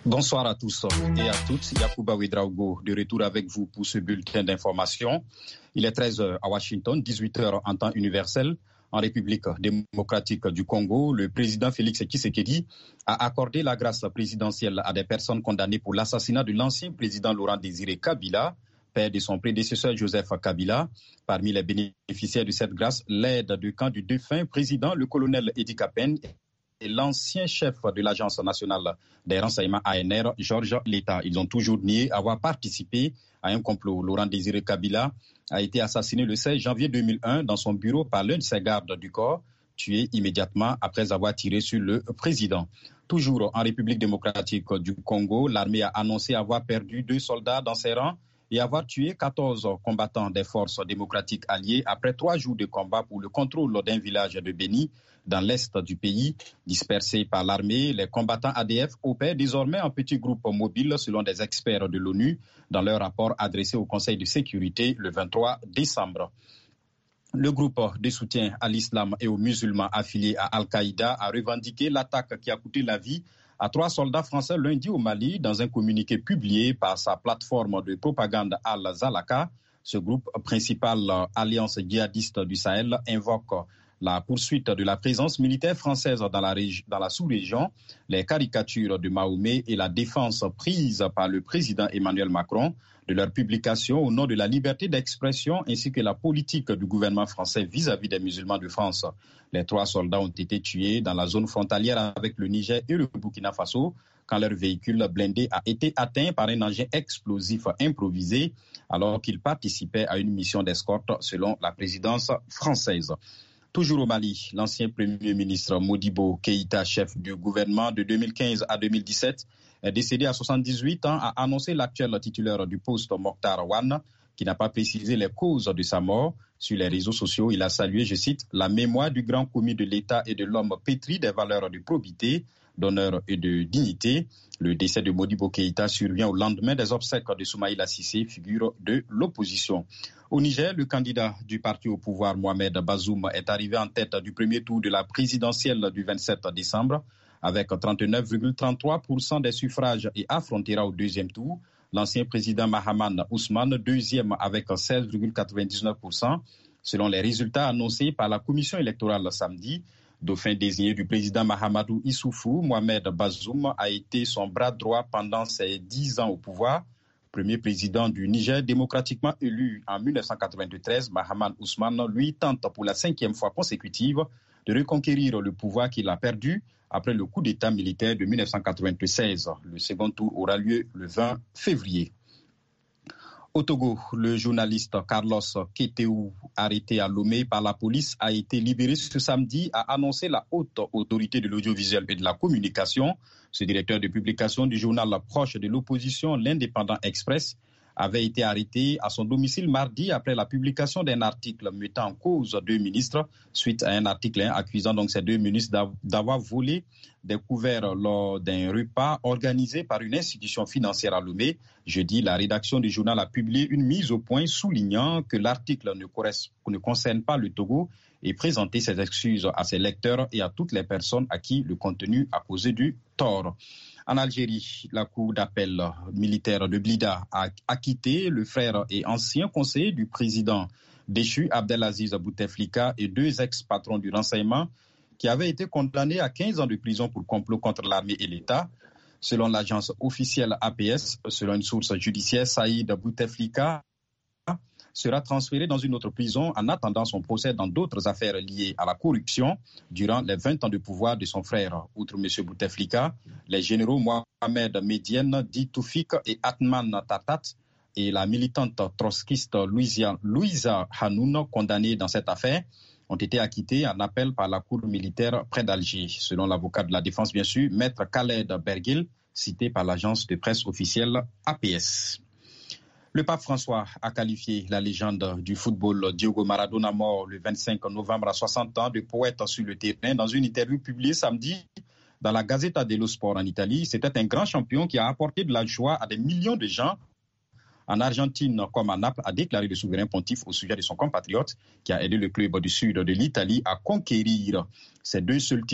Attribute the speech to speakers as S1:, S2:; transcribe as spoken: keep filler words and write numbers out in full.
S1: Bonsoir à tous et à toutes. Yacouba Ouedraogo de retour avec vous pour ce bulletin d'information. Il est treize heures à Washington, dix-huit heures en temps universel. En République démocratique du Congo, le président Félix Tshisekedi a accordé la grâce présidentielle à des personnes condamnées pour l'assassinat de l'ancien président Laurent Désiré Kabila, père de son prédécesseur Joseph Kabila. Parmi les bénéficiaires de cette grâce, l'aide de camp du défunt président, le colonel Edi Kapen, et l'ancien chef de l'Agence nationale des renseignements A N R, Georges Leta. Ils ont toujours nié avoir participé à un complot. Laurent Désiré Kabila a été assassiné le seize janvier deux mille un dans son bureau par l'un de ses gardes du corps, tué immédiatement après avoir tiré sur le président. Toujours en République démocratique du Congo, l'armée a annoncé avoir perdu deux soldats dans ses rangs et avoir tué quatorze combattants des forces démocratiques alliées après trois jours de combat pour le contrôle d'un village de Beni dans l'est du pays. Dispersés par l'armée, les combattants A D F opèrent désormais en petits groupes mobiles selon des experts de l'ONU dans leur rapport adressé au Conseil de sécurité le vingt-trois décembre. Le groupe de soutien à l'islam et aux musulmans affiliés à Al-Qaïda a revendiqué l'attaque qui a coûté la vie à trois soldats français lundi au Mali dans un communiqué publié par sa plateforme de propagande Al-Zalaka. Ce groupe, principale alliance djihadiste du Sahel, invoque la poursuite de la présence militaire française dans la, régi- dans la sous-région, les caricatures de Mahomet et la défense prise par le président Emmanuel Macron de leur publication au nom de la liberté d'expression ainsi que la politique du gouvernement français vis-à-vis des musulmans de France. Les trois soldats ont été tués dans la zone frontalière avec le Niger et le Burkina Faso quand leur véhicule blindé a été atteint par un engin explosif improvisé alors qu'ils participaient à une mission d'escorte selon la présidence française. Toujours au Mali, l'ancien Premier ministre Modibo Keïta, chef du gouvernement de deux mille quinze à deux mille dix-sept, est décédé à soixante-dix-huit ans, a annoncé l'actuel titulaire du poste Mokhtar Wane, qui n'a pas précisé les causes de sa mort. Sur les réseaux sociaux, il a salué, je cite, « la mémoire du grand commis de l'État et de l'homme pétri des valeurs de probité, d'honneur et de dignité ». Le décès de Modibo Keïta survient au lendemain des obsèques de Soumaïla Cissé, figure de l'opposition. Au Niger, le candidat du parti au pouvoir, Mohamed Bazoum, est arrivé en tête du premier tour de la présidentielle du vingt-sept décembre avec trente-neuf virgule trente-trois pour cent des suffrages et affrontera au deuxième tour l'ancien président Mahaman Ousmane, deuxième avec seize virgule quatre-vingt-dix-neuf pour cent, selon les résultats annoncés par la commission électorale samedi. Dauphin désigné du président Mahamadou Issoufou, Mohamed Bazoum a été son bras droit pendant ses dix ans au pouvoir. Premier président du Niger démocratiquement élu en mille neuf cent quatre-vingt-treize, Mahaman Ousmane, lui, tente pour la cinquième fois consécutive de reconquérir le pouvoir qu'il a perdu après le coup d'État militaire de mille neuf cent quatre-vingt-seize. Le second tour aura lieu le vingt février. Au Togo, le journaliste Carlos Keteou, arrêté à Lomé par la police, a été libéré ce samedi, a annoncé la haute autorité de l'audiovisuel et de la communication. Ce directeur de publication du journal proche de l'opposition, l'Indépendant Express, avait été arrêté à son domicile mardi après la publication d'un article mettant en cause deux ministres, suite à un article accusant donc ces deux ministres d'avoir volé des couverts lors d'un repas organisé par une institution financière à Lomé. Jeudi, la rédaction du journal a publié une mise au point soulignant que l'article ne, ne concerne pas le Togo et présenté ses excuses à ses lecteurs et à toutes les personnes à qui le contenu a causé du tort. En Algérie, la cour d'appel militaire de Blida a acquitté le frère et ancien conseiller du président déchu Abdelaziz Bouteflika et deux ex-patrons du renseignement qui avaient été condamnés à quinze ans de prison pour complot contre l'armée et l'État. Selon l'agence officielle A P S, selon une source judiciaire, Saïd Bouteflika sera transféré dans une autre prison en attendant son procès dans d'autres affaires liées à la corruption durant les vingt ans de pouvoir de son frère. Outre M. Bouteflika, les généraux Mohamed Medienne, dit Toufik et Atman Tatat et la militante trotskiste Louisa, Louisa Hanoun, condamnés dans cette affaire, ont été acquittés en appel par la cour militaire près d'Alger. Selon l'avocat de la défense, bien sûr, maître Khaled Bergil, cité par l'agence de presse officielle A P S. Le pape François a qualifié la légende du football Diego Maradona, mort le vingt-cinq novembre à soixante ans, de poète sur le terrain. Dans une interview publiée samedi dans la Gazzetta dello Sport en Italie, c'était un grand champion qui a apporté de la joie à des millions de gens. En Argentine comme à Naples, a déclaré le souverain pontife au sujet de son compatriote qui a aidé le club du sud de l'Italie à conquérir ses deux seuls titres